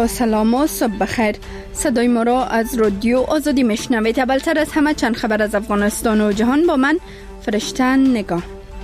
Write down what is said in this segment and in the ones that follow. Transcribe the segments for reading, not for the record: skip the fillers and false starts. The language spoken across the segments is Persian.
با سلام و صبح بخیر. صدای ما را از رادیو آزادی میشنوید. اولتر از همه چند خبر از افغانستان و جهان با من فرشتن نگاه.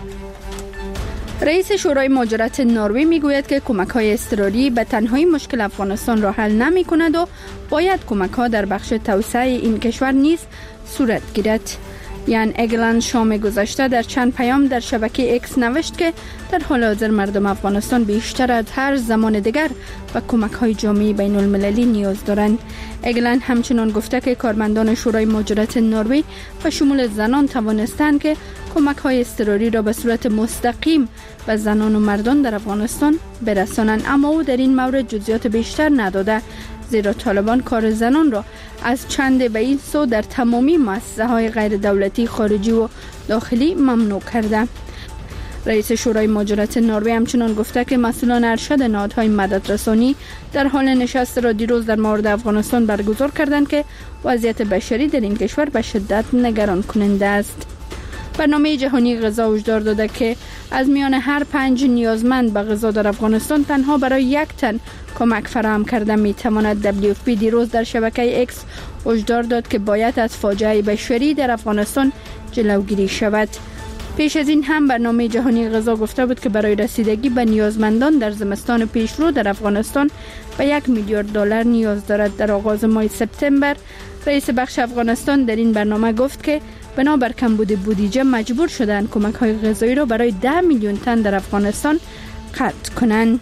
رئیس شورای مهاجرت نروژ میگوید که کمک‌های اضطراری به تنهایی مشکل افغانستان را حل نمی‌کند و باید کمک‌ها در بخش توسعه این کشور نیز صورت گیرد. یان اگلند شام گذشته در چند پیام در شبکه اکس نوشت که در حال حاضر مردم افغانستان بیشتر از هر زمان دیگر به کمک‌های جامعه بین‌المللی نیاز دارند. اگلند همچنان گفته که کارمندان شورای مهاجرت نروژ به شمول زنان توانستند که کمک‌های اضطراری را به صورت مستقیم به زنان و مردان در افغانستان برسانند، اما او در این مورد جزئیات بیشتر نداده، زیرا طالبان کار زنان را از چند به این سو در تمامی مؤسسه‌های غیر دولتی خارجی و داخلی ممنوع کرده. رئیس شورای مهاجرت نروژ همچنان گفته که مسئولان ارشد نهادهای مددرسانی در حال نشست را دیروز در مورد افغانستان برگزار کردند که وضعیت بشری در این کشور به شدت نگران کننده است. برنامه جهانی غذا هشدار داده که از میان هر 5 نیازمند به غذا در افغانستان تنها برای 1 تن کمک فراهم کرده میتواند. WFP دیروز در شبکه اکس هشدار داد که باید از فاجعه بشری در افغانستان جلوگیری شود. پیش از این هم برنامه جهانی غذا گفته بود که برای رسیدگی به نیازمندان در زمستان پیشرو در افغانستان به 1 میلیارد دلار نیاز دارد. در آغاز ماه سپتامبر رئیس بخش افغانستان در این برنامه گفت که بنابر کمبود بودجه مجبور شدند کمک‌های غذایی را برای 10 میلیون تن در افغانستان قطع کنند.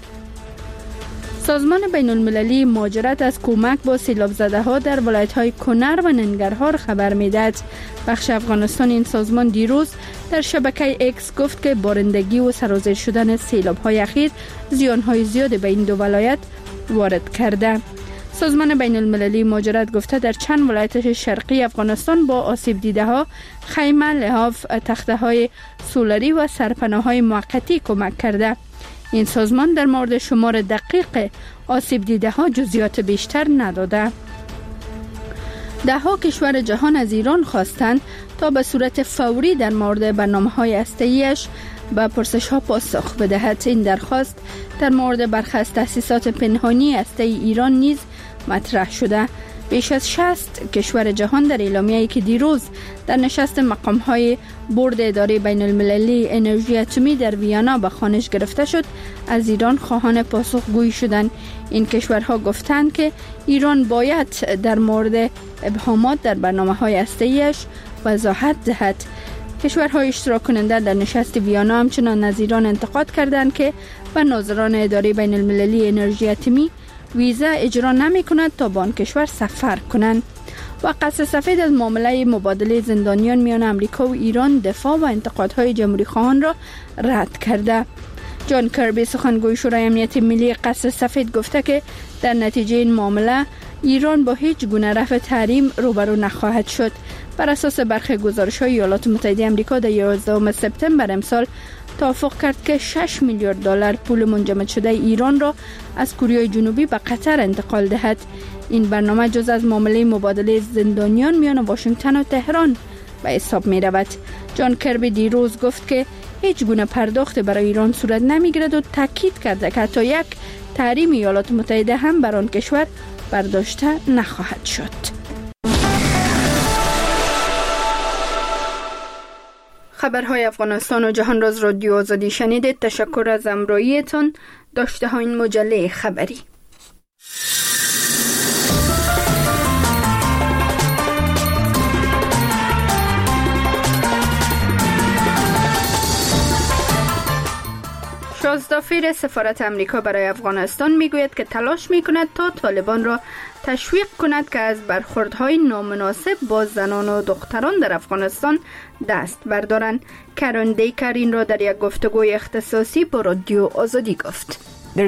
سازمان بین‌المللی مهاجرت از کمک با سیلاب زده ها در ولایت‌های کنر و ننگرهار خبر می‌دهد. بخش افغانستان این سازمان دیروز در شبکه اکس گفت که بارندگی و سرازیر شدن سیلاب‌های اخیر زیان‌های زیادی به این دو ولایت وارد کرده. سازمان بین‌المللی مهاجرت گفته در چند ولایت شرقی افغانستان با آسیب دیده ها خیمه، لحاف، تخته های سولری و سرپناه های موقتی کمک کرده. این سازمان در مورد شمار دقیق آسیب دیده ها جزئیات بیشتر نداده. ده‌ها کشور جهان از ایران خواستند تا به صورت فوری در مورد برنامه‌های هسته‌ایش به پرسش‌ها پاسخ بدهد. این درخواست در مورد برخی از تأسیسات پنهانی هسته‌ای ایران نیز مطرح شده. بیش از 60 کشور جهان در اعلامیه‌ای که دیروز در نشست مقام‌های بورد اداره بین‌المللی انرژی اتمی در ویانا به خوانش گرفته شد، از ایران خواهان پاسخگویی شدند. این کشورها گفتند که ایران باید در مورد ابهامات در برنامه‌های هسته‌ایش وضاحت دهد. کشورهای اشتراک کننده در نشست ویانا همچنان از ایران انتقاد کردند که به ناظران اداره بین‌المللی انرژی اتمی ویزا اجرا نمی کند تا به آن کشور سفر کنند. و قصد سفید از معامله مبادله زندانیان میان امریکا و ایران دفاع و انتقادهای جمهوری خواهان را رد کرده. جان کربی سخنگوی شورای امنیت ملی قصد سفید گفته که در نتیجه این معامله ایران با هیچ گونه رفع تحریم روبرو نخواهد شد. بر اساس برخی گزارش‌های ایالات متحده آمریکا در 11 سپتامبر امسال توافق کرد که 6 میلیارد دلار پول منجمد شده ایران را از کره جنوبی به قطر انتقال دهد. این برنامه جز از معامله مبادله زندانیان میان واشنگتن و تهران به حساب می رود. جان کربی دیروز گفت که هیچ گونه پرداخت برای ایران صورت نمی گیرد و تاکید کرده که حتی یک تحریم ایالات متحده هم بر آن کشور برداشته نخواهد شد. خبرهای افغانستان و جهان را از رادیو آزادی شنیدید. تشکر از همراهیتان. داشته ها این مجله خبری. شازدافیر سفارت امریکا برای افغانستان میگوید که تلاش میکند تا طالبان را تشویق کند که از برخوردهای نامناسب با زنان و دختران در افغانستان دست بردارند. کرن دیکر این را در یک گفتگوی اختصاصی با رادیو آزادی گفت.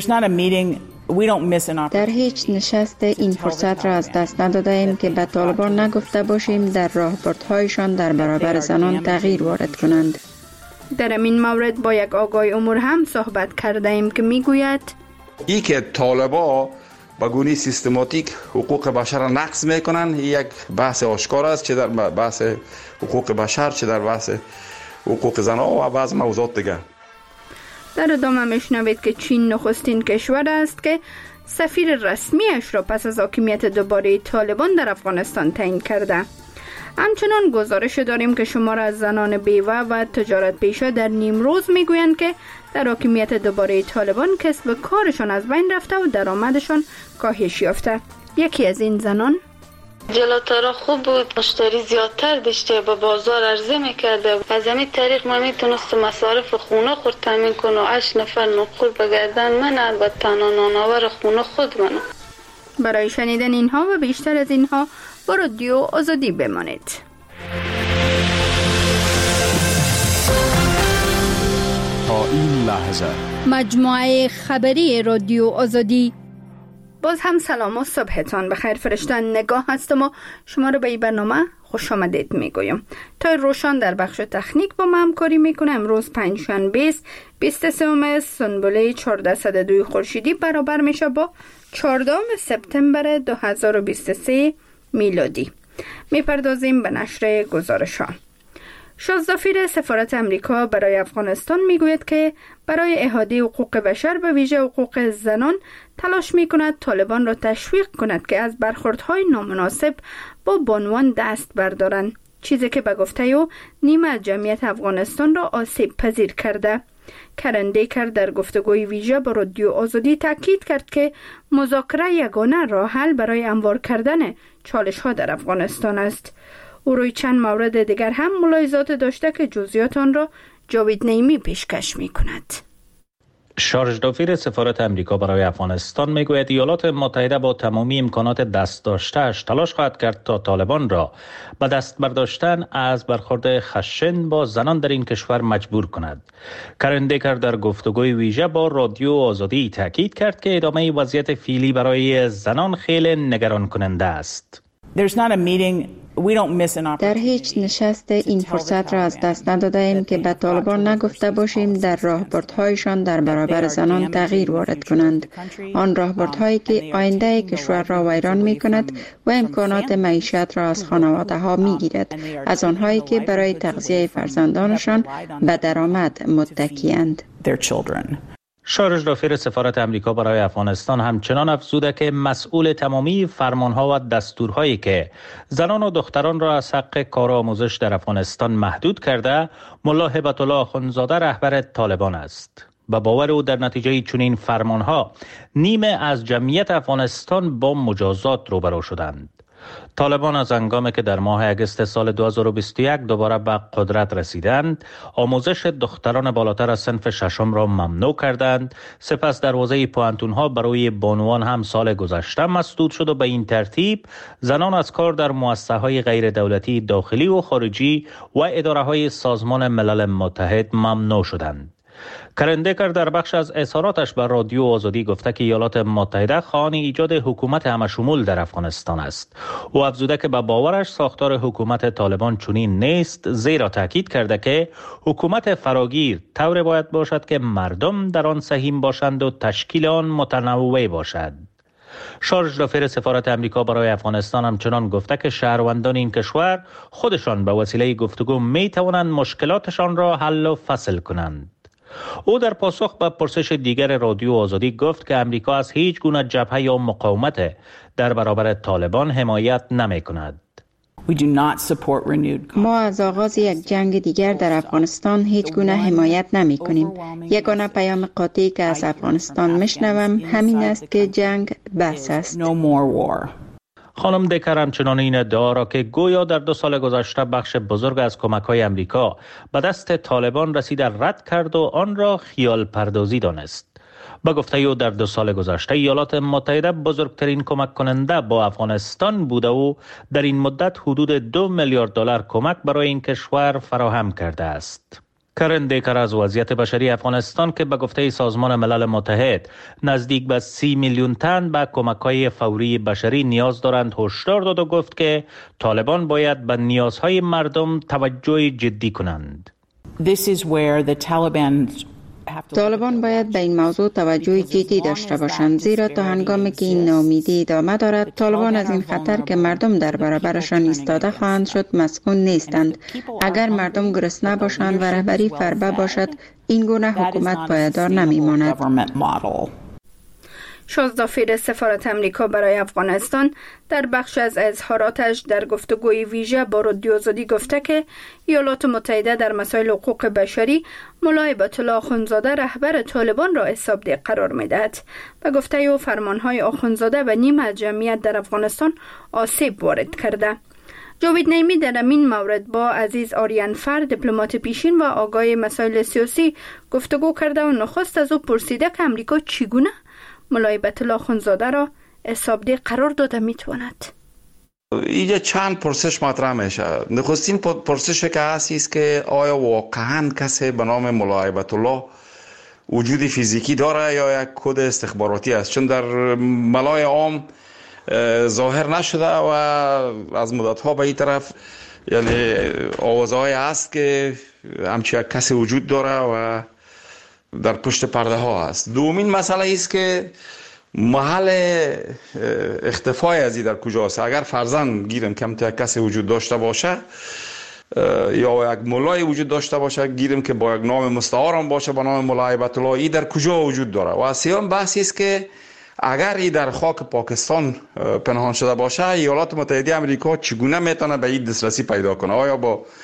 در هیچ نشست این فرصت را از دست نداده ایم که به طالبان نگفته باشیم در راهبردهایشان در برابر زنان تغییر وارد کنند. در این مورد با یک آگای امور هم صحبت کرده ایم که میگوید ای که طالبا با گونه سیستماتیک حقوق بشر را نقض میکنن، یک بحث آشکار است، چه در بحث حقوق بشر چه در بحث حقوق زنان و بعض موضوعات دیگر. در ادامه میشنوید که چین نخستین کشور است که سفیر رسمیش را پس از حاکمیت دوباره طالبان در افغانستان تعیین کرده. همچنان گزارش داریم که شمار از زنان بیوه و تجارت پیشه در نیمروز میگویند که در حاکمیت دوباره طالبان کسب کارشان از بین رفته و درآمدشان کاهش یافته. یکی از این زنان: جلاترا خوب بود، مشتری زیادتر داشته، با بازار عرضه میکرده. از همین طریق ما میتونست مصارف خونه خود تامین کنه و 8 نفر نقل بگردن من، البته تنها نانآور خونه خود منم. برای شنیدن اینها و بیشتر از اینها با رادیو آزادی بمانید. تا این لحظه مجموعه خبری رادیو آزادی. باز هم سلام و صبحتان بخیر. فرشته نگاه هستم و شما رو به این برنامه خوش آمدید میگویم. تا روشان در بخش تکنیک با ما همکاری میکنه. امروز پنجشنبه 23 سنبله 1402 خورشیدی برابر میشه با 14 سپتامبر 2023 میلادی. میپردازیم به نشر گزارشان. شازدافیر سفارت امریکا برای افغانستان میگوید که برای احاطه حقوق بشر به ویژه حقوق زنان تلاش میکند طالبان را تشویق کند که از برخوردهای نامناسب با بانوان دست بردارند، چیزی که به گفته او نیمه از جمعیت افغانستان را آسیب پذیر کرده. کرن دیکر در گفتگوی ویژه با رادیو آزادی تاکید کرد که مذاکره یگانه راه حل برای هموار کردن چالش‌ها در افغانستان است. او روی چند مورد دیگر هم ملاحظات داشته که جزئیات آن را جاوید نعیمی پیشکش می‌کند. شارژدافیر سفارت امریکا برای افغانستان میگوید ایالات متحده با تمامی امکانات دست داشته‌اش تلاش خواهد کرد تا طالبان را به دست برداشتن از برخورد خشن با زنان در این کشور مجبور کند. کرن دیکر در گفتگوی ویژه با رادیو آزادی تاکید کرد که ادامه وضعیت فعلی برای زنان خیلی نگران کننده است. در هیچ نشست این فرصت را از دست نداده ایم که به طالبان نگفته باشیم در راهبردهایشان در برابر زنان تغییر وارد کنند. آن راهبردهایی که آینده کشور را ویران می کند و امکانات معیشت را از خانواده ها می گیرد، از آنهایی که برای تغذیه فرزندانشان به درآمد متکی‌اند. شارژدافیر سفارت امریکا برای افغانستان همچنان افزوده که مسئول تمامی فرمانها و دستورهایی که زنان و دختران را از حق کارآموزش در افغانستان محدود کرده، ملا هبت الله آخوندزاده رهبر طالبان است. به باور او در نتیجه چنین فرمانها نیمه از جمعیت افغانستان با مجازات روبرو شدند. طالبان از هنگامی که در ماه اگست سال 2021 دوباره به قدرت رسیدند، آموزش دختران بالاتر از صنف ششم را ممنوع کردند. سپس دروازه پوهنتون‌ها برای بانوان هم سال گذشته مسدود شد و به این ترتیب زنان از کار در مؤسسه‌های غیر دولتی داخلی و خارجی و اداره‌های سازمان ملل متحد ممنوع شدند. کرن دیکر در بخش از اظهاراتش بر رادیو آزادی گفته که ایالات متحده خواهان ایجاد حکومت همشمول در افغانستان است. او افزوده که به باورش ساختار حکومت طالبان چنین نیست، زیرا تاکید کرده که حکومت فراگیر طوری باید باشد که مردم در آن سهیم باشند و تشکیل آن متنوع باشد. شارژدافیر سفارت امریکا برای افغانستان همچنان گفته که شهروندان این کشور خودشان به وسیله گفتگو می توانند مشکلاتشان را حل و فصل کنند. او در پاسخ به پرسش دیگر رادیو آزادی گفت که امریکا از هیچ گونه جبهه یا مقاومت در برابر طالبان حمایت نمی کند. ما از آغاز یک جنگ دیگر در افغانستان هیچ گونه حمایت نمی کنیم. یگانه پیام قاطعی که از افغانستان میشنوم همین است که جنگ بس است. خانم دیکر همچنان این ادعا را که گویا در 2 سال گذشته بخش بزرگ از کمک‌های امریکا به دست طالبان رسیده رد کرد و آن را خیال پردازی دانست. با گفته او در 2 سال گذشته ایالات متحده بزرگترین کمک کننده با افغانستان بوده و در این مدت حدود 2 میلیارد دلار کمک برای این کشور فراهم کرده است. کرن دیکر از وضعیت بشری افغانستان که به گفته سازمان ملل متحد نزدیک به 30 میلیون تن به کمک‌های فوری بشری نیاز دارند هشدار داد و گفت که طالبان باید به نیازهای مردم توجه جدی کنند. طالبان باید به این موضوع توجه جدی داشته باشند، زیرا تا هنگامی که این ناامیدی ادامه دارد طالبان از این خطر که مردم در برابرشان ایستاده خواهند شد مسئول نیستند. اگر مردم گرسنه باشند و رهبری فربه باشد این گونه حکومت پایدار نمیماند. شازده زافیر سفارت امریکا برای افغانستان در بخش از اظهاراتش در گفتگوی ویژه با رادیو آزادی گفته که ایالات متحده در مسائل حقوق بشری ملا هیبت الله آخوندزاده رهبر طالبان را حسابدار قرار می‌دهد و گفته او فرمانهای آخوندزاده و نیم از جمعیت در افغانستان آسیب وارد کرده. جاوید نعیمی در این مورد با عزیز آریانفر دیپلمات پیشین و آگاه مسائل سیاسی گفتگو کرده و نخست از او پرسیده که امریکا چگونه ملا هیبت الله آخوندزاده را حسابدار قرار داده میتواند. اینجا چند پرسش مطرح میشه. نخستین پرسش که هست است که آیا واقعا کسی به نام ملا هیبت الله وجود فیزیکی داره یا یک کد استخباراتی است؟ چون در ملای عام ظاهر نشده و از مدت‌ها به این طرف یعنی آوازهای هست که همچنین کسی وجود داره و در پشت پرده ها است. دومین مسئله است که محل اختفای از این در کجاست. اگر فرضاً گیریم که کسی وجود داشته باشه یا یک ملای وجود داشته باشه، گیریم که با یک نام مستعار هم باشه به نام ملا هیبت الله، این در کجا وجود داره؟ و سوم بحثی است که اگر این در خاک پاکستان پنهان شده باشه، ایالات متحده آمریکا چگونه میتونه به این دسترسی پیدا کنه؟ آیا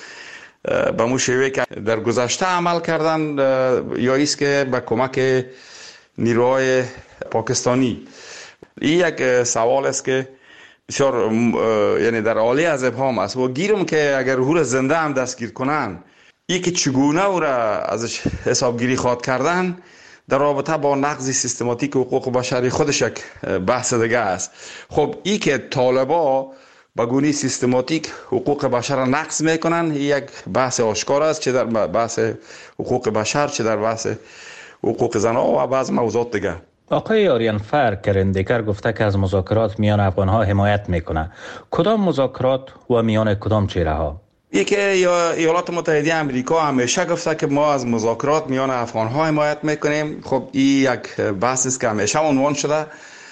با مشوره که در گذشته عمل کردن یا است که به کمک نیروهای پاکستانی؟ این یک سوال است که بسیار یعنی در عالی از ابهام است و گیرم که اگر هور زنده هم دستگیر کنن، این که چگونه او را ازش حسابگیری خواد کردن در رابطه با نقض سیستماتیک حقوق بشری خودش یک بحث دیگه است. خب این که طالبا با گونه سیستماتیک حقوق بشر را نقض میکنن، یک بحث آشکار است، چه در بحث حقوق بشر چه در بحث حقوق زنان و بعض موضوعات دیگه. آقای آریانفر کرندیکر گفته که از مذاکرات میان افغانها حمایت میکنه. کدام مذاکرات و میان کدام چهره ها؟ یکی ایالات متحده آمریکا همیشه گفته که ما از مذاکرات میان افغانها حمایت میکنیم. خب این یک بحث است که همیشه عنوان شده،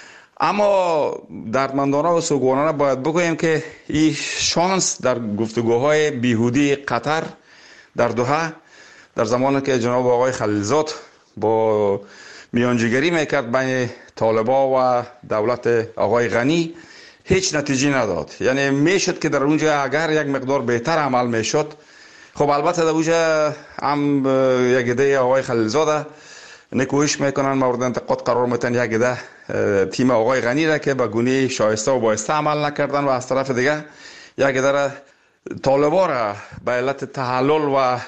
اما دردمندانه و سوگوارانه باید بگوییم که این شانس در گفتگوهای بیهودی قطر در دوحه در زمانی که جناب آقای خلیلزاد با میانجیگری میکرد بین طالبا و دولت آقای غنی هیچ نتیجه نداد. یعنی میشد که در اونجا اگر یک مقدار بهتر عمل میشد. خب البته در اونجا هم یک عده آقای خلیلزاده نکوهش میکنن، مورد انتقاد قرار میتن یک عده تیم آقای غنی را که به گونه شایسته و بایسته عمل نکردن و از طرف دیگه یک عده طالبا را به علت تحلل و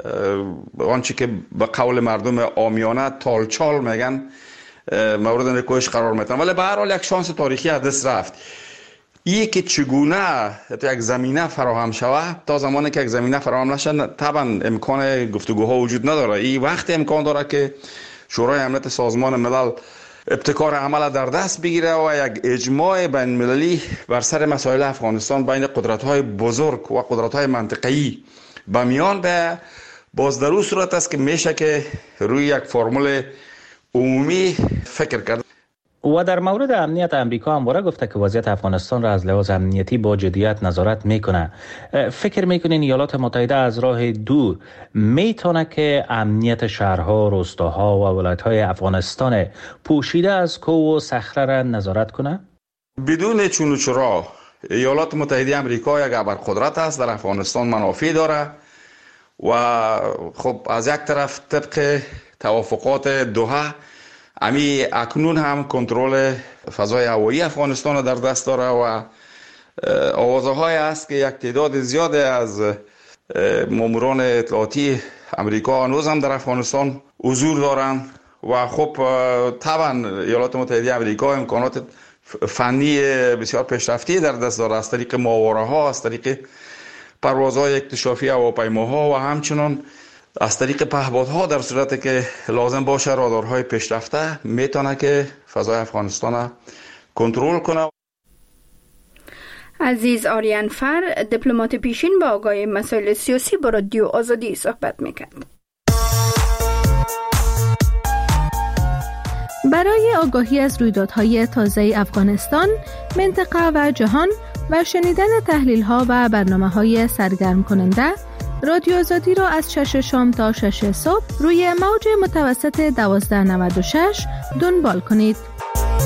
آنچه که به قول مردم عامیانه تالچال میگن مورد نکوهش قرار میتن. ولی به هر حال یک شانس تاریخی از دست رفت. این که چگونه یک زمینه فراهم شود، تا زمانی که یک زمینه فراهم نشه طبعا امکان گفتگوها وجود نداره. این وقت امکان داره که شورای امنیت سازمان ملل ابتکار عمل در دست بگیره و یک اجماع بین المللی بر سر مسائل افغانستان بین قدرت‌های بزرگ و قدرت‌های منطقه‌ای به میان به باز در اون صورت است که میشه که روی یک فرمول عمومی فکر کرد. و در مورد امنیت امریکا همواره گفته که وضعیت افغانستان را از لحاظ امنیتی با جدیت نظارت میکنه. فکر میکنین ایالات متحده از راه دور میتونه که امنیت شهرها، روستاها و ولایت‌های افغانستان پوشیده از کوه و صخره را نظارت کنه؟ بدون چون و چرا ایالات متحده آمریکا یک ابرقدرت است، در افغانستان منافع داره و خب از یک طرف طبق توافقات دوحه امی اکنون هم کنترل فضای هوایی افغانستان در دست داره و آوازهای است که یک تعداد زیاده از ماموران اطلاعاتی امریکا هنوز هم در افغانستان حضور دارند و خب طبعا ایالات متحده آمریکا امکانات فنی بسیار پیشرفته در دست داره از طریق ماوره ها، از طریق پروازهای اکتشافی هواپیماها و همچنان از طریق پهپادها در صورتی که لازم باشه رادارهای پیشرفته میتونه که فضای افغانستان را کنترل کنه. عزیز آریانفر دیپلمات پیشین با آگاه مسائل سیاسی با رادیو آزادی صحبت میکرد. برای آگاهی از رویدادهای تازه افغانستان، منطقه و جهان و شنیدن تحلیل‌ها و برنامه‌های سرگرم کننده، رادیو آزادی را از 6 شام تا 6 صبح روی موج متوسط 1296 دنبال کنید.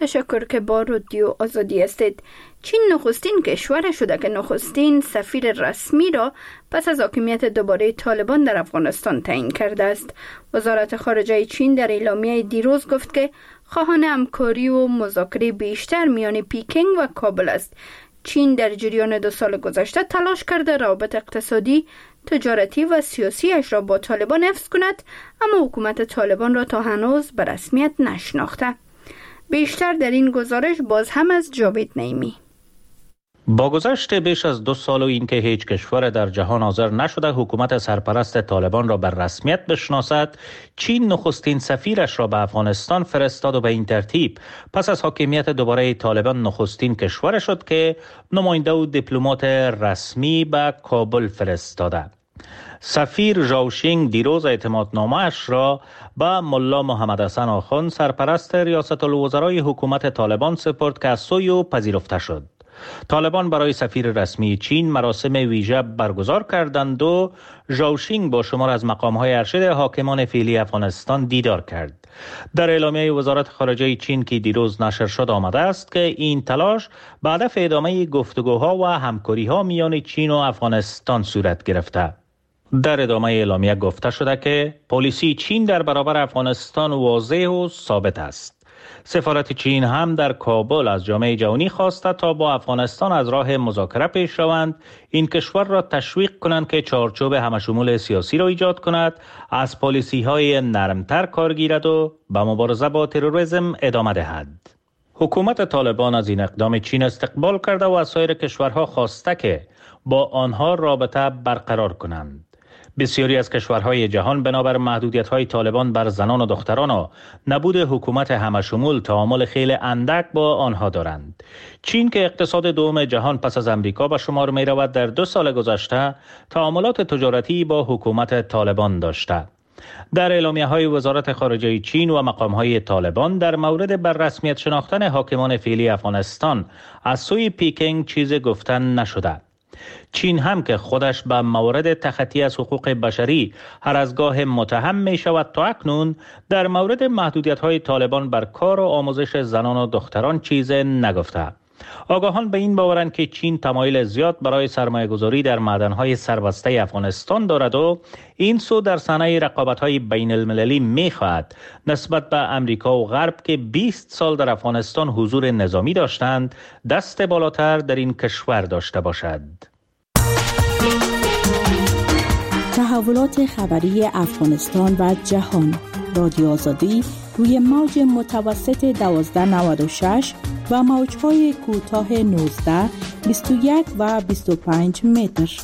تشکر که با رادیو آزادی هستید. چین نخستین کشور شده که نخستین سفیر رسمی را پس از حاکمیت دوباره طالبان در افغانستان تعیین کرده است. وزارت خارجه چین در اعلامیه دیروز گفت که خواهان همکاری و مذاکره بیشتر میان پیکینگ و کابل است. چین در جریان 2 سال گذشته تلاش کرده روابط اقتصادی، تجارتی و سیاسیش را با طالبان حفظ کند، اما حکومت طالبان را تا هنوز به رسمیت نشناخته. بیشتر در این گزارش باز هم از جاوید نعیمی. با گذشت بیش از 2 سال و اینکه هیچ کشور در جهان حاضر نشده حکومت سرپرست طالبان را بر رسمیت بشناسد، چین نخستین سفیرش را به افغانستان فرستاد و به این ترتیب پس از حاکمیت دوباره طالبان نخستین کشور شد که نماینده و دیپلمات رسمی به کابل فرستاده. سفیر ژاوشینگ دیروز اعتمادنامه‌اش را به ملا محمد حسن آخوند سرپرست ریاست الوزرای حکومت طالبان سپرد که از سوی او پذیرفته شد. طالبان برای سفیر رسمی چین مراسم ویژه برگزار کردند و ژاوشینگ با شمار از مقام‌های ارشد حاکمان فعلی افغانستان دیدار کرد. در اعلامیه وزارت خارجه چین که دیروز نشر شد آمده است که این تلاش به هدف ادامه گفتگوها و همکاری‌ها میان چین و افغانستان صورت گرفته. در ادامه اعلامیه گفته شده که پالیسی چین در برابر افغانستان واضح و ثابت است. سفارت چین هم در کابل از جامعه جهانی خواسته تا با افغانستان از راه مذاکره پیش روند، این کشور را تشویق کنند که چارچوب همشمول سیاسی را ایجاد کند، از پالیسی‌های نرمتر کار گیرد و به مبارزه با تروریسم ادامه دهد. حکومت طالبان از این اقدام چین استقبال کرده و از سایر کشورها خواسته که با آنها رابطه برقرار کنند. بسیاری از کشورهای جهان بنابر محدودیت‌های طالبان بر زنان و دختران و نبود حکومت همشمول تعامل خیلی اندک با آنها دارند. چین که اقتصاد دوم جهان پس از امریکا به شمار می‌رود در 2 سال گذشته تعاملات تجارتی با حکومت طالبان داشته. در اعلامیه‌های وزارت خارجه چین و مقام‌های طالبان در مورد بر رسمیت شناختن حاکمان فعلی افغانستان از سوی پیکینگ چیز گفتن نشده. چین هم که خودش به موارد تخطی از حقوق بشری هر از گاه متهم می شود تا اکنون در مورد محدودیت‌های طالبان بر کار و آموزش زنان و دختران چیز نگفته. آگاهان به این باورند که چین تمایل زیاد برای سرمایه‌گذاری در معدن‌های سربسته افغانستان دارد و این سو در صحنه رقابت‌های بین المللی می‌خواهد نسبت به امریکا و غرب که 20 سال در افغانستان حضور نظامی داشتند دست بالاتر در این کشور داشته باشد. تحولات خبری افغانستان و جهان، رادیو آزادی روی موج متوسط 1296 و موج‌های کوتاه 19، 21 و 25 متر.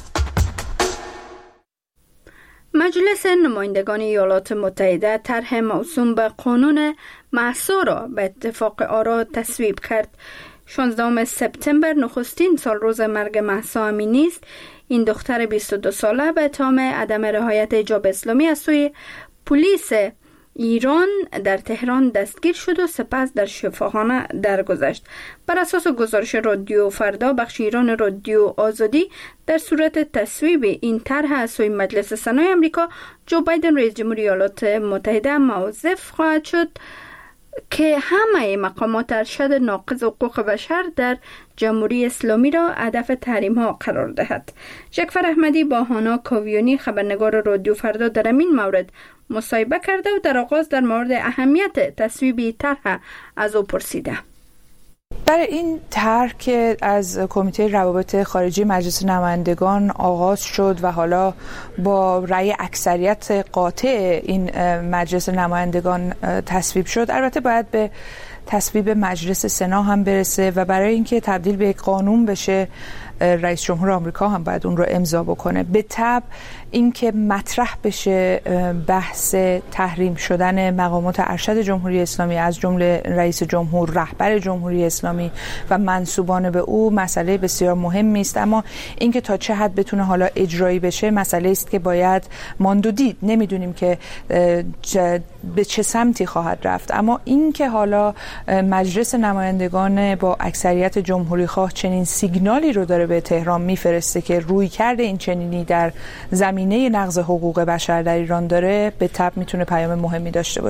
مجلس نمایندگان ایالات متحده طرح موسوم به قانون مهسا را به اتفاق آرا تصویب کرد. 16 سپتامبر نخستین سال روز مرگ مهسا امینی است. این دختر 22 ساله به اتهام عدم رعایت حجاب اسلامی از سوی پلیس ایران در تهران دستگیر شد و سپس در شفاخانه درگذشت. بر اساس گزارش رادیو فردا بخش ایران رادیو آزادی، در صورت تصویب این طرح از سوی مجلس سنای آمریکا، جو بایدن رئیس جمهوری ایالات متحده موظف خواهد شد که همه مقامات ارشد ناقض حقوق بشر در جمهوری اسلامی را هدف تحریم ها قرار دهد. جعفر احمدی با هانا کاویانی خبرنگار رادیو فردا در این مورد مصاحبه کرده و در آغاز در مورد اهمیت تصویب طرح از او پرسیده. برای این طرح که از کمیته روابط خارجی مجلس نمایندگان آغاز شد و حالا با رأی اکثریت قاطع این مجلس نمایندگان تصویب شد، البته باید به تصویب مجلس سنا هم برسه و برای اینکه تبدیل به یک قانون بشه رئیس جمهور آمریکا هم باید اون رو امضا بکنه. به طبع اینکه مطرح بشه بحث تحریم شدن مقامات ارشد جمهوری اسلامی از جمله رئیس جمهور، رهبر جمهوری اسلامی و منسوبان به او مسئله بسیار مهمی است، اما اینکه تا چه حد بتونه حالا اجرایی بشه مسئله است که باید ماند و دید. نمیدونیم که به چه سمتی خواهد رفت، اما اینکه حالا مجلس نمایندگان با اکثریت جمهوری خواه چنین سیگنالی رو داره به تهران میفرسته که روی کرده این چنینی در زمینه نقض حقوق بشر در ایران داره، به طبع میتونه پیام مهمی داشته باشه.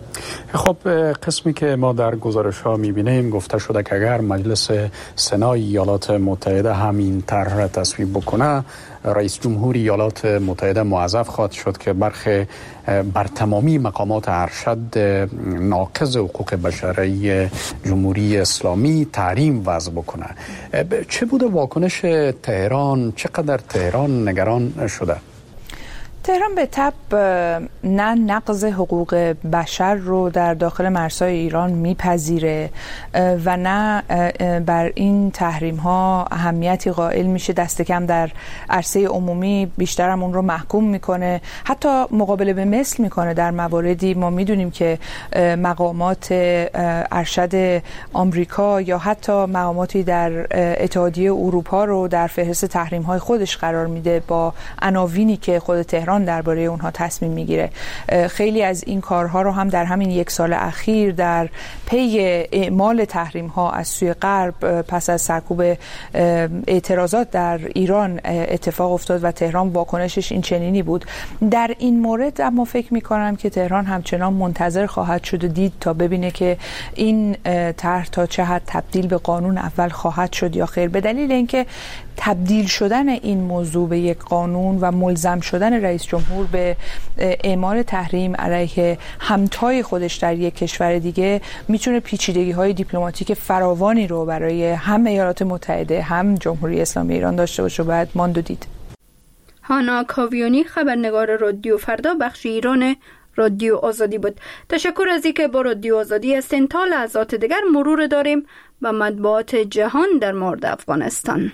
خب قسمی که ما در گزارش ها میبینیم گفته شده که اگر مجلس سنای ایالات متحده همین طرح را تصویب بکنه، رئیس جمهور ایالات متحده موظف خواهد شد که برخی بر تمامی مقامات ارشد ناقض حقوق بشری جمهوری اسلامی تحریم وضع بکنه. چه بوده واکنش تهران؟ چقدر تهران نگران شده؟ تهران به تبع نه نقض حقوق بشر رو در داخل مرزهای ایران میپذیره و نه بر این تحریم ها اهمیتی قائل میشه، دست کم در عرصه عمومی بیشتر هم اون رو محکوم میکنه، حتی مقابله به مثل میکنه. در مواردی ما میدونیم که مقامات ارشد آمریکا یا حتی مقاماتی در اتحادیه اروپا رو در فهرست تحریم های خودش قرار میده با عناوینی که خود تهران درباره اونها تصمیم میگیره. خیلی از این کارها رو هم در همین یک سال اخیر در پی اعمال تحریم ها از سوی غرب پس از سرکوب اعتراضات در ایران اتفاق افتاد و تهران واکنشش این چنینی بود. در این مورد اما فکر میکنم که تهران همچنان منتظر خواهد شد و دید تا ببینه که این طرح تا چه حد تبدیل به قانون اول خواهد شد یا خیر، به دلیل اینکه تبدیل شدن این موضوع به یک قانون و ملزم شدن رئیس جمهور به اعمال تحریم علیه همتای خودش در یک کشور دیگه میتونه پیچیدگی‌های دیپلماتیک فراوانی رو برای هم ایالات متحده هم جمهوری اسلامی ایران داشته باشه و باید ماند و دید. هانا کاویانی، خبرنگار رادیو فردا بخش ایران رادیو آزادی بود. تشکر از اینکه با رادیو آزادی هستین. تا لحظات دیگر مرور داریم به مطبوعات جهان در مورد افغانستان.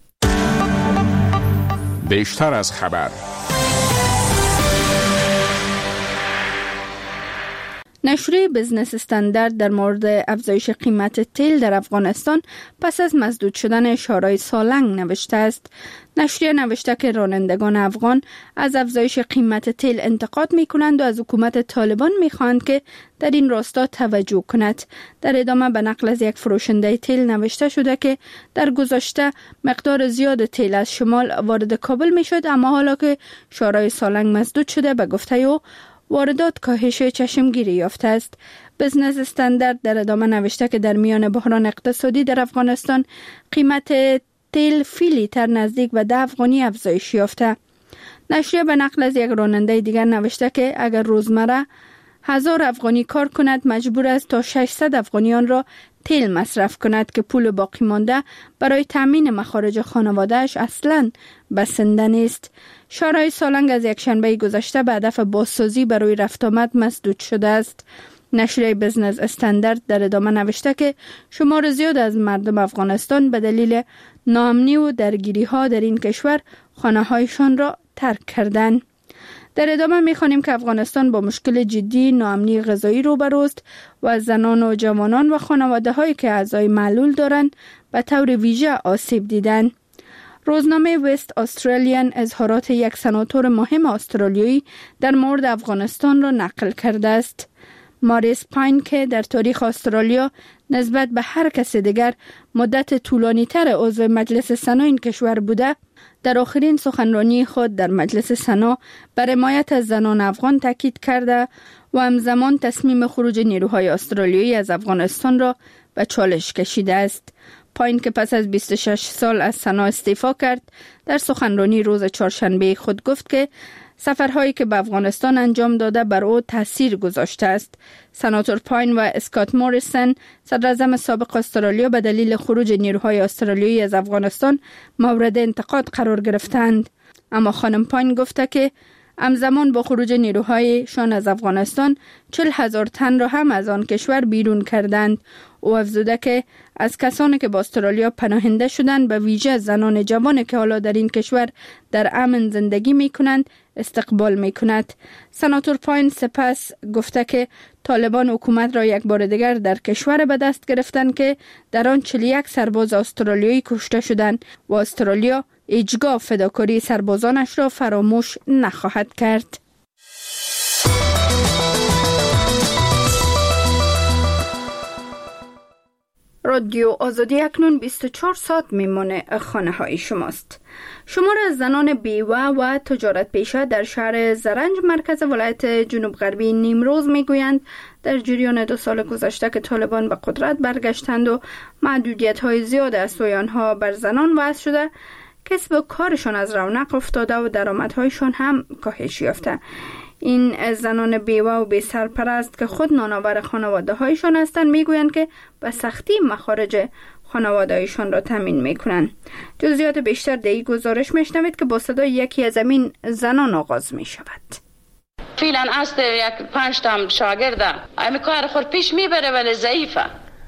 بیشتر از خبر. نشریه بزنس استاندارد در مورد افزایش قیمت تیل در افغانستان پس از مسدود شدن شورای سالنگ نوشته است. نشریه نوشته که رانندگان افغان از افزایش قیمت تیل انتقاد می کنند و از حکومت طالبان می خواهند که در این راستا توجه کند. در ادامه به نقل از یک فروشنده تیل نوشته شده که در گذشته مقدار زیاد تیل از شمال وارد کابل می شد، اما حالا که شورای سالنگ مسدود شده به گفته او واردات کاهش چشمگیری یافته است. بزنس استاندارد در ادامه نوشته که در میان بحران اقتصادی در افغانستان قیمت تیل فی لیتر نزدیک به 10 افغانی افزایش یافته. نشریه به نقل از یک راننده دیگر نوشته که اگر روزمره 1000 افغانی کار کند مجبور است تا 600 افغانی آن را تیل مصرف کند که پول باقی مانده برای تامین مخارج خانواده‌اش اصلاً بسنده نیست. شورای سالنگ از یک شنبه گذشته به هدف بازسازی برای رفت آمد مسدود شده است. نشریه بزنس استاندارد در ادامه نوشته که شمار زیاد از مردم افغانستان به دلیل ناامنی و درگیری‌ها در این کشور خانه‌هایشان را ترک کردند. در ادامه می‌خوانیم که افغانستان با مشکل جدی ناامنی غذایی روبروست و زنان و جوانان و خانواده‌هایی که اعضای معلول دارند به طور ویژه آسیب دیدند. روزنامه وست استرالیان اظهارات یک سناتور مهم استرالیایی در مورد افغانستان را نقل کرده است. ماریس پاین که در تاریخ استرالیا نسبت به هر کس دیگر مدت طولانی تر عضو مجلس سنا این کشور بوده، در آخرین سخنرانی خود در مجلس سنا بر حمایت از زنان افغان تاکید کرده و همزمان تصمیم خروج نیروهای استرالیایی از افغانستان را به چالش کشیده است. پاین که پس از 26 سال از سنا استعفا کرد، در سخنرانی روز چهارشنبه خود گفت که سفرهایی که به افغانستان انجام داده بر او تاثیر گذاشته است. سناتور پاین و اسکات موریسن، صدراعظم سابق استرالیا، به دلیل خروج نیروهای استرالیایی از افغانستان مورد انتقاد قرار گرفتند. اما خانم پاین گفته که همزمان با خروج نیروهایشان از افغانستان 40,000 تن را هم از آن کشور بیرون کردند. او افزوده که از کسانی که با استرالیا پناهنده شدند، به ویژه زنان جوان که حالا در این کشور در امن زندگی می کنند استقبال می کند. سناتور پاین سپس گفته که طالبان حکومت را یک بار دیگر در کشور به دست گرفتند که در آن 41 سرباز استرالیایی کشته شدند و استرالیا هیچگاه فداکاری سربازانش را فراموش نخواهد کرد. رادیو آزادی اکنون 24 ساعت میمانه خانه های شماست. شمار از زنان بیوه و تجارت پیشه در شهر زرنج مرکز ولایت جنوب غربی نیمروز میگویند در جریان 2 سال گذشته که طالبان به قدرت برگشتند و محدودیت های زیاد از سوی آنها بر زنان وضع شده، کسب کارشان از رونق افتاده و درآمدهایشان هم کاهش یافته. این زنان بیوه و بی سرپرست که خود نانآور خانواده هایشان هستند میگویند که به سختی مخارج خانواده هایشان را تامین میکنند. جزئیات بیشتر در این گزارش میشنوید که با صدای یکی از این زنان آغاز می شود. فعلا است یک 5 تا شاگرده امی کار خود پیش میبره ولی ضعیفه.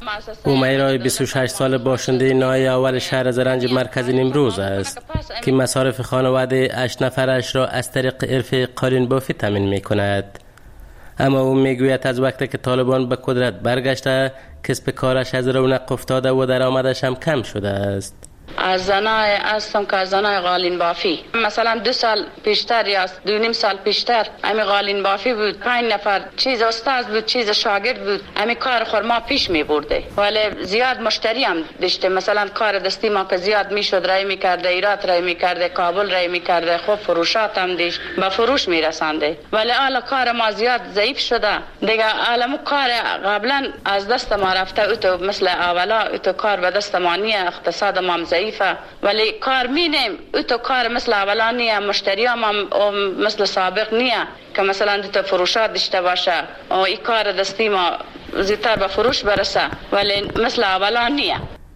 امیرای 26 سال باشنده ناحیه اول شهر زرنج مرکز نیمروز است که مصارف خانواده 8 نفرش را از طریق عرفه قالین بافی تامین می کند. اما او میگوید از وقتی که طالبان به قدرت برگشته کسب کارش از رونق افتاده و درآمدش هم کم شده است. از زنای هستم که از زنای قالین بافی مثلا 2 سال پیشتر یا 2.5 سال پیشتر امی قالین بافی بود، 5 نفر چیز استاد بود، چیز شاگرد بود، امی کار خور ما پیش می برده ولی زیاد مشتری هم داشته. مثلا کار دستی ما که زیاد می شد رای می کرده، ایرات رای می کرده، کابل رای می کرده، خب فروشات هم داشت به فروش می رسانده ولی حالا کار ما زیاد ضعیف شده دیگه. عالمو کار قبلا از دست ما رفته، تو مثل اولا تو کار به دست ما نیه، اقتصاد ما ضعیفه ولی کار مینیم تو کار مثل اولا نیه، مشتری هم مثل سابق نیه که مثلا تو فروشات داشته باشه و این کار دستی ما زیادتر به فروش برسه ولی مثل اولا نیه.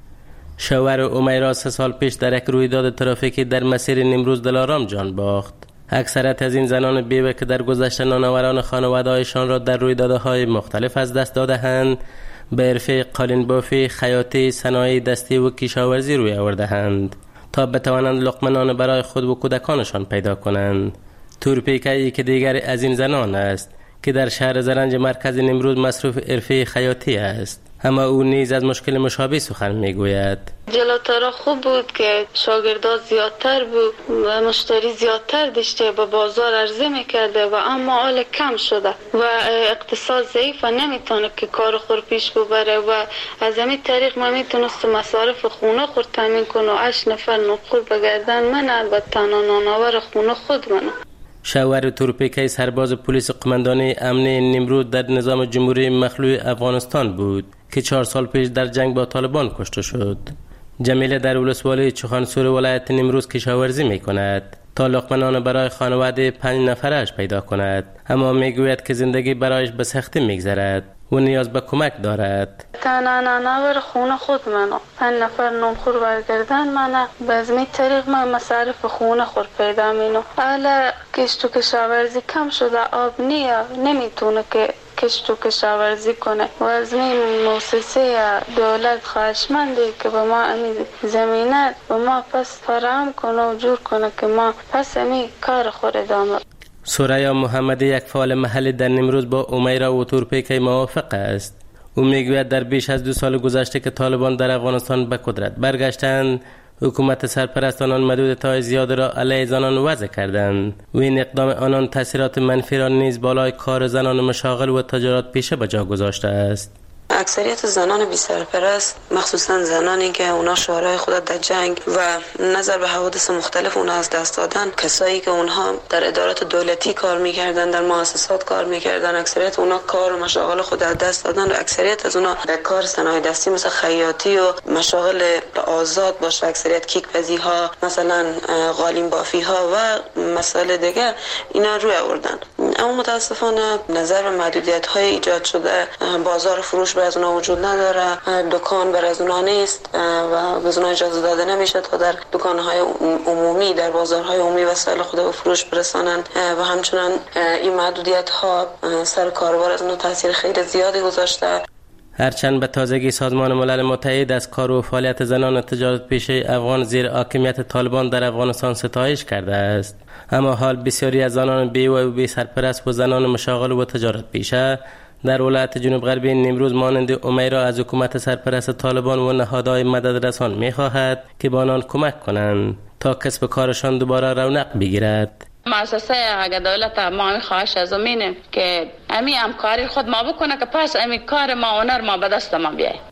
شوهر امیرا 3 سال پیش در یک رویداد ترافیکی در مسیر نیمروز دلارام جان باخت. اکثریت از این زنان بیوه که در گذشته نانآوران خانواده‌هایشان را در رویدادهای مختلف از دست داده‌اند به حرفه قالین بافی، خیاطی، صنایع دستی و کشاورزی روی آورده‌اند تا بتوانند لقمه نان برای خود و کودکانشان پیدا کنند. تورپیکایی که دیگر از این زنان است که در شهر زرنج مرکز نیمروز مصروف حرفه خیاطی است، اما او نیز از مشکل مشابه سخن میگوید. جلوتر خوب بود که شاگردا زیادتر بود و مشتری زیادتر داشته، به بازار عرضه میکرده و اما حال کم شده و اقتصاد ضعیف و نمیتونه که کار خور پیش ببره و از همین طریق ما میتونست مصارف خونه خود تامین کنه و 8 نفر نقور بگردن من البته تنها نانآور خونه خود منم. شوهر تورپیکای سرباز پلیس قماندانی امنی نیمروز در نظام جمهوری مخلوع افغانستان بود که 4 سال پیش در جنگ با طالبان کشته شد. جمیله در ولسوالی چخانسور ولایت نیمروز کشاورزی می کند تا لقمه نان برای خانواده 5 نفرش پیدا کند، اما میگوید که زندگی برایش به سختی میگذرد و نیاز به کمک دارد. تنها نانآور خونه خود منو 5 نفر نونخور برگردن منو باز می طریق من مصارف خونه خور پیدا مینو. حالا کشت و کشاورزی کم شده، آب نمیتونه که کشت و کشاورزی کنه و از این مؤسسه دولت خواهشمنده که به ما امی زمینه به ما پس فراهم کنه و جور کنه که ما پس امی کار خور ادامه. سوریا محمدی یک فعال محلی در نیمروز با امیرا و تورپیکای موافق است. او میگوید در بیش از 2 سال گذشته که طالبان در افغانستان به قدرت برگشتند، حکومت سرپرست آنان محدودیت‌های زیاد را علیه زنان وضع کردند و این اقدام آنان تاثیرات منفی را نیز بالای کار زنان مشاغل و تجارت پیشه به جا گذاشته است. اکثریت زنان بی سرپرست، مخصوصا زنانی که اونا شوهرای خود در جنگ و نظر به حوادث مختلف اونا از دست دادن، کسایی که اونها در ادارات دولتی کار میکردن، در مؤسسات کار میکردن، اکثریت اونا کار و مشاغل خود از دست دادن و اکثریت از اونا در کار صنایع دستی مثل خیاطی و مشاغل آزاد باشه، اکثریت کیک‌پزی ها، مثلا قالین بافی ها و مسائل دیگه اینا روی آوردن. اما متاسفانه نظر به محدودیت های ایجاد شده، بازار فروش از اونا وجود نداره، دکان بر از اونا نیست و به اونا اجازه داده نمیشه تا در دکانهای عمومی، در بازارهای عمومی وسایل خود به فروش برسانند و همچنان این محدودیت ها سر کاربر از اونا تاثیر خیلی زیادی گذاشته. هرچند به تازگی سازمان ملل متحد از کار و فعالیت زنان تجارت پیشه افغان زیر حاکمیت طالبان در افغانستان ستایش کرده است، اما حال بسیاری از زنان بیوه و بی سرپرست و زنان مشاغل و تجارت پیشه در ولایت جنوب غربی نیمروز مانند امیرا از حکومت سرپرست طالبان و نهادهای مدد رسان می‌خواهد که با آنان کمک کنند تا کسب کارشان دوباره رونق بگیرد. مؤسسه اگه دولت ما خواهش از امینه که امی همکاری خود ما بکنه که پس امی کار ما هنر ما به دست ما بیاید.